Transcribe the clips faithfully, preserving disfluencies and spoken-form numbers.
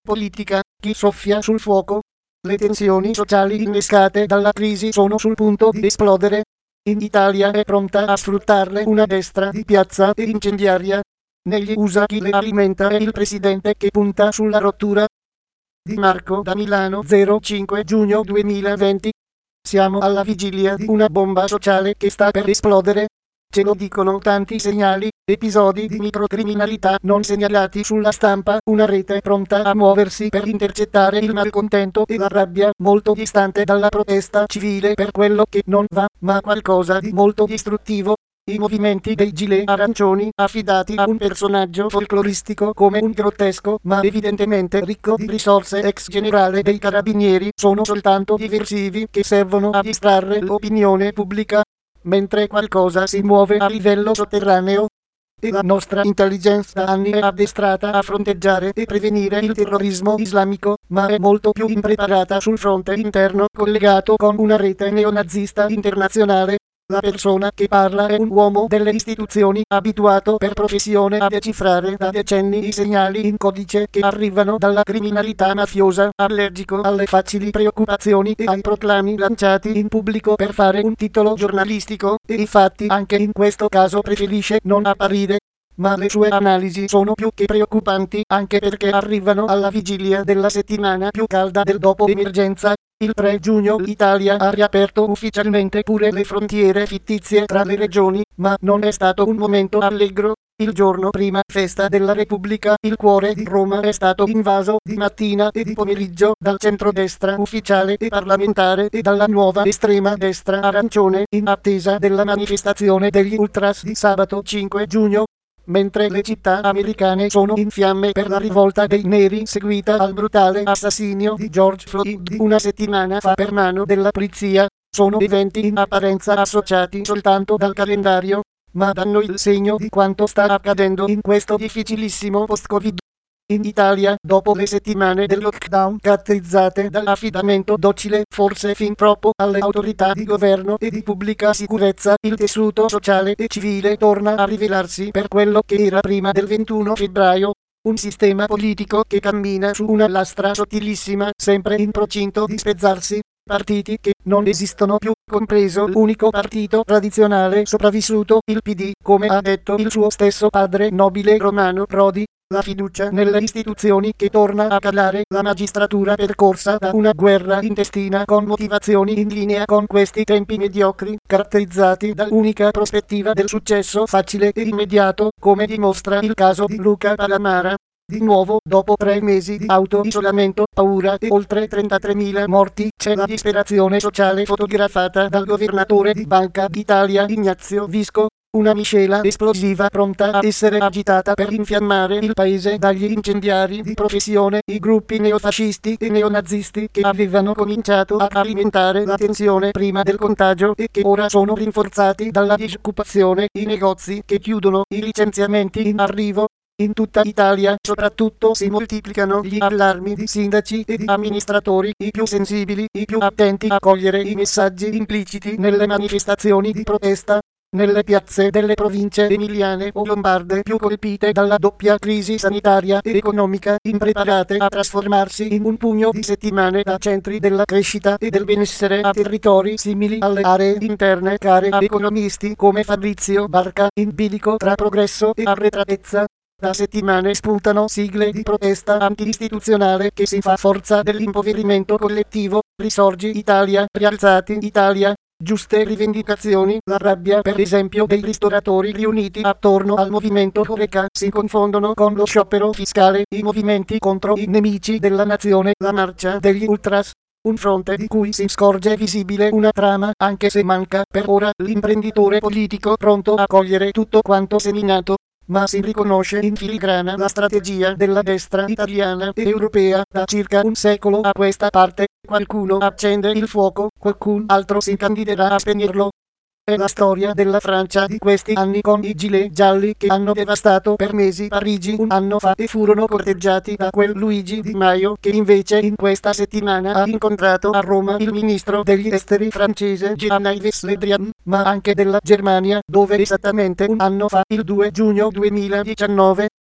politica, chi soffia sul fuoco. Le tensioni sociali innescate dalla crisi sono sul punto di esplodere. In Italia è pronta a sfruttarle una destra di piazza e incendiaria. Negli U S A chi le alimenta è il presidente che punta sulla rottura. Di Marco da Milano, zero cinque giugno duemilaventi. Siamo alla vigilia di una bomba sociale che sta per esplodere. Ce lo dicono tanti segnali, episodi di microcriminalità non segnalati sulla stampa, una rete pronta a muoversi per intercettare il malcontento e la rabbia, molto distante dalla protesta civile per quello che non va, ma qualcosa di molto distruttivo. I movimenti dei gilet arancioni, affidati a un personaggio folcloristico come un grottesco ma evidentemente ricco di risorse ex generale dei carabinieri, sono soltanto diversivi che servono a distrarre l'opinione pubblica, mentre qualcosa si muove a livello sotterraneo. E la nostra intelligence da anni è addestrata a fronteggiare e prevenire il terrorismo islamico, ma è molto più impreparata sul fronte interno collegato con una rete neonazista internazionale. La persona che parla è un uomo delle istituzioni, abituato per professione a decifrare da decenni i segnali in codice che arrivano dalla criminalità mafiosa, allergico alle facili preoccupazioni e ai proclami lanciati in pubblico per fare un titolo giornalistico, e infatti anche in questo caso preferisce non apparire. Ma le sue analisi sono più che preoccupanti, anche perché arrivano alla vigilia della settimana più calda del dopo emergenza. Il tre giugno l'Italia ha riaperto ufficialmente pure le frontiere fittizie tra le regioni, ma non è stato un momento allegro. Il giorno prima, festa della Repubblica, il cuore di Roma è stato invaso di mattina e di pomeriggio dal centrodestra ufficiale e parlamentare e dalla nuova estrema destra arancione, in attesa della manifestazione degli ultras di sabato cinque giugno. Mentre le città americane sono in fiamme per la rivolta dei neri seguita al brutale assassinio di George Floyd una settimana fa per mano della polizia, sono eventi in apparenza associati soltanto dal calendario, ma danno il segno di quanto sta accadendo in questo difficilissimo post-Covid. In Italia, dopo le settimane del lockdown caratterizzate dall'affidamento docile, forse fin troppo, alle autorità di governo e di pubblica sicurezza, il tessuto sociale e civile torna a rivelarsi per quello che era prima del ventuno febbraio. Un sistema politico che cammina su una lastra sottilissima, sempre in procinto di spezzarsi. Partiti che non esistono più, compreso l'unico partito tradizionale sopravvissuto, il P D, come ha detto il suo stesso padre nobile Romano Prodi. La fiducia nelle istituzioni che torna a calare, la magistratura percorsa da una guerra intestina con motivazioni in linea con questi tempi mediocri, caratterizzati dall'unica prospettiva del successo facile e immediato, come dimostra il caso di Luca Palamara. Di nuovo, dopo tre mesi di auto-isolamento, paura e oltre trentatremila morti, c'è la disperazione sociale fotografata dal governatore di Banca d'Italia Ignazio Visco. Una miscela esplosiva pronta a essere agitata per infiammare il paese dagli incendiari di professione, i gruppi neofascisti e neonazisti che avevano cominciato a alimentare la tensione prima del contagio e che ora sono rinforzati dalla disoccupazione, i negozi che chiudono, i licenziamenti in arrivo. In tutta Italia soprattutto si moltiplicano gli allarmi di sindaci e di amministratori, i più sensibili, i più attenti a cogliere i messaggi impliciti nelle manifestazioni di protesta. Nelle piazze delle province emiliane o lombarde più colpite dalla doppia crisi sanitaria ed economica, impreparate a trasformarsi in un pugno di settimane da centri della crescita e del benessere a territori simili alle aree interne care a economisti come Fabrizio Barca, in bilico tra progresso e arretratezza. Da settimane spuntano sigle di protesta anti-istituzionale che si fa forza dell'impoverimento collettivo. Risorgi Italia, Rialzati Italia. Giuste rivendicazioni, la rabbia per esempio dei ristoratori riuniti attorno al movimento Horeca si confondono con lo sciopero fiscale, i movimenti contro i nemici della nazione, la marcia degli ultras. Un fronte di cui si scorge visibile una trama, anche se manca per ora l'imprenditore politico pronto a cogliere tutto quanto seminato. Ma si riconosce in filigrana la strategia della destra italiana e europea da circa un secolo a questa parte. Qualcuno accende il fuoco, qualcun altro si candiderà a spegnerlo. È la storia della Francia di questi anni con i gilet gialli che hanno devastato per mesi Parigi un anno fa e furono corteggiati da quel Luigi Di Maio che invece in questa settimana ha incontrato a Roma il ministro degli esteri francese Jean-Yves Le Drian, ma anche della Germania, dove esattamente un anno fa, il due giugno duemiladiciannove,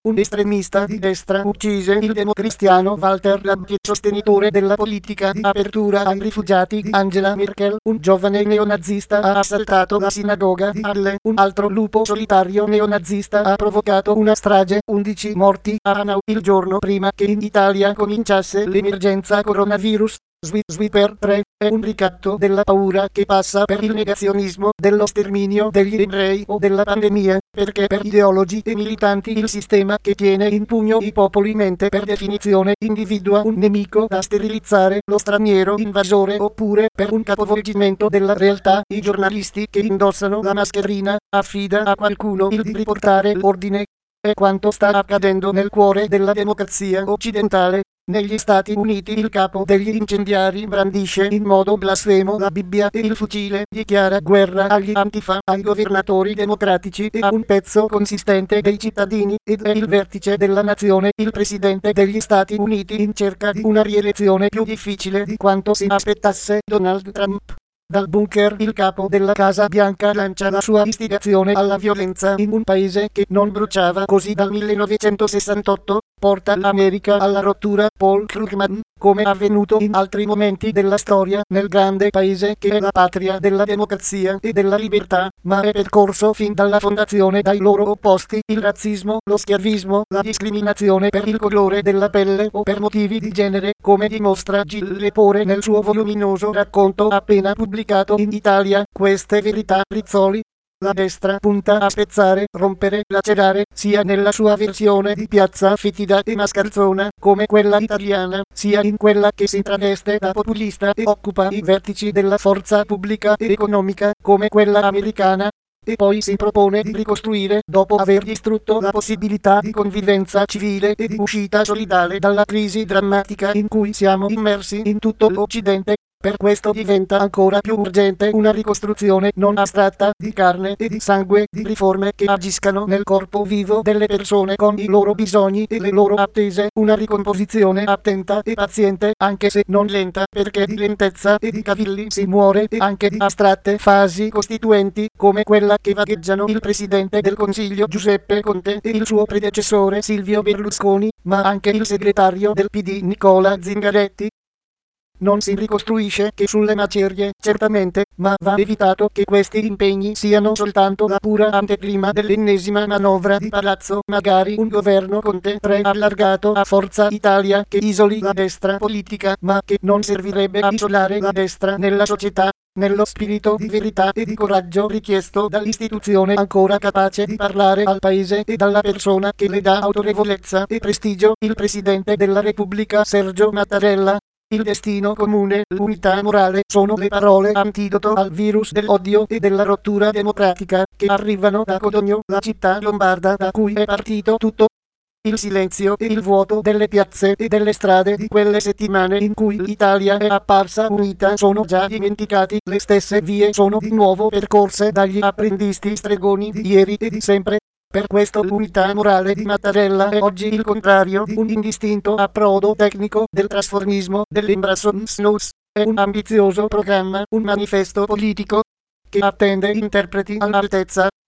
un estremista di destra uccise il democristiano Walter Rabbit, sostenitore della politica di apertura ai rifugiati di Angela Merkel. Un giovane neonazista ha assaltato la sinagoga di Halle. Un altro lupo solitario neonazista ha provocato una strage, undici morti a Hanau il giorno prima che in Italia cominciasse l'emergenza coronavirus. Sweeper tre è un ricatto della paura che passa per il negazionismo dello sterminio degli ebrei o della pandemia, perché per ideologi e militanti il sistema che tiene in pugno i popoli mente per definizione individua un nemico da sterilizzare, lo straniero invasore, oppure per un capovolgimento della realtà i giornalisti che indossano la mascherina affida a qualcuno il di riportare l'ordine. È quanto sta accadendo nel cuore della democrazia occidentale. Negli Stati Uniti il capo degli incendiari brandisce in modo blasfemo la Bibbia e il fucile, dichiara guerra agli Antifa, ai governatori democratici e a un pezzo consistente dei cittadini, ed è il vertice della nazione, il presidente degli Stati Uniti, in cerca di una rielezione più difficile di quanto si aspettasse Donald Trump. Dal bunker il capo della Casa Bianca lancia la sua istigazione alla violenza in un paese che non bruciava così dal millenovecentosessantotto, porta l'America alla rottura. Paul Krugman, come avvenuto in altri momenti della storia nel grande paese che è la patria della democrazia e della libertà, ma è percorso fin dalla fondazione dai loro opposti, il razzismo, lo schiavismo, la discriminazione per il colore della pelle o per motivi di genere, come dimostra Gil Lepore nel suo voluminoso racconto appena pubblicato in Italia, Queste verità, Rizzoli. La destra punta a spezzare, rompere, lacerare, sia nella sua versione di piazza fetida e mascalzona, come quella italiana, sia in quella che si traveste da populista e occupa i vertici della forza pubblica e economica, come quella americana. E poi si propone di ricostruire, dopo aver distrutto la possibilità di convivenza civile e di uscita solidale dalla crisi drammatica in cui siamo immersi in tutto l'Occidente. Per questo diventa ancora più urgente una ricostruzione non astratta, di carne e di sangue, di riforme che agiscano nel corpo vivo delle persone con i loro bisogni e le loro attese, una ricomposizione attenta e paziente, anche se non lenta, perché di lentezza e di cavilli si muore, e anche di astratte fasi costituenti, come quella che vagheggiano il Presidente del Consiglio Giuseppe Conte e il suo predecessore Silvio Berlusconi, ma anche il segretario del P D Nicola Zingaretti. Non si ricostruisce che sulle macerie, certamente, ma va evitato che questi impegni siano soltanto la pura anteprima dell'ennesima manovra di palazzo, magari un governo Conte tre allargato a Forza Italia che isoli la destra politica, ma che non servirebbe a isolare la destra nella società, nello spirito di verità e di coraggio richiesto dall'istituzione ancora capace di parlare al paese e dalla persona che le dà autorevolezza e prestigio, il Presidente della Repubblica Sergio Mattarella. Il destino comune, l'unità morale, sono le parole antidoto al virus dell'odio e della rottura democratica, che arrivano da Codogno, la città lombarda da cui è partito tutto. Il silenzio e il vuoto delle piazze e delle strade di quelle settimane in cui l'Italia è apparsa unita sono già dimenticati, le stesse vie sono di nuovo percorse dagli apprendisti stregoni di ieri e di sempre. Per questo l'unità morale di Mattarella è oggi il contrario di un indistinto approdo tecnico del trasformismo dell'Embrassonsnus. È un ambizioso programma, un manifesto politico che attende interpreti all'altezza.